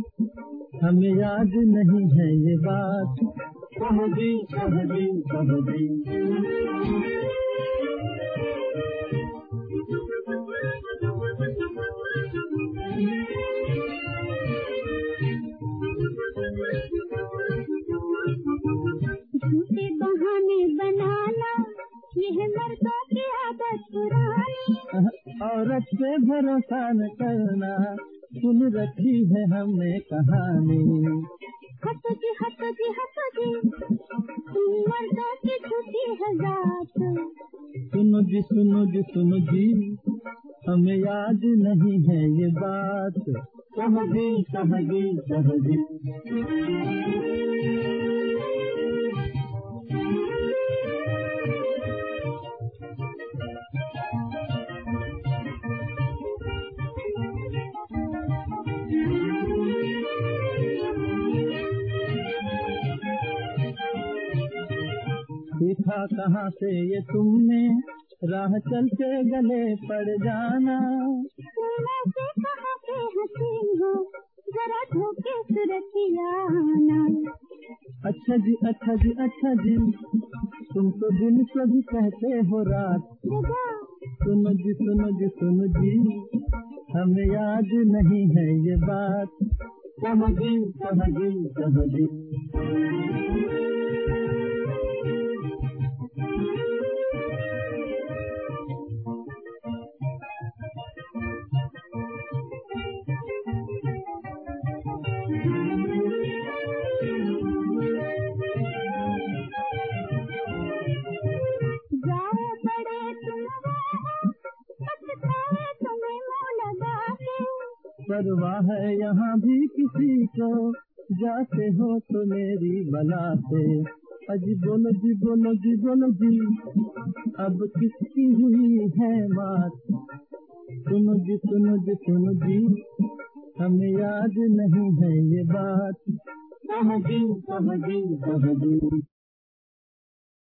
हमें याद नहीं है ये बात। कह दी कह दी कह दी। झूठे बहाने बनाना यह मर्दों की आदत पुरानी। औरत पे भरोसा न करना सुन रखी है हमने कहानी। हट जी हट जी हट जी तुम मर्दों की झूठी है जात। सुनो जी सुनो जी सुनो जी हमें याद नहीं है ये बात। कह दी कह दी कह दी। सीखा कहाँ से ये तुमने राह चलते गले पड़ जाना। से कहाँ से हसीन हो जरा धोखे सुरतियाना। अच्छा जी अच्छा जी अच्छा जी तुम तो दिन से भी कहते हो रात। सुनो जी सुनो जी सुनो जी हमें याद नहीं है ये बात। कह दी कह दी कह दी। परवाह है यहाँ भी किसी को जाते हो तो मेरी बला से। अजी बोलो जी बोलो जी बोलो जी अब किसकी हुई है मात। सुनो जी सुनो जी सुनो जी हमें याद नहीं है ये बात। कह दी कह दी कह दी।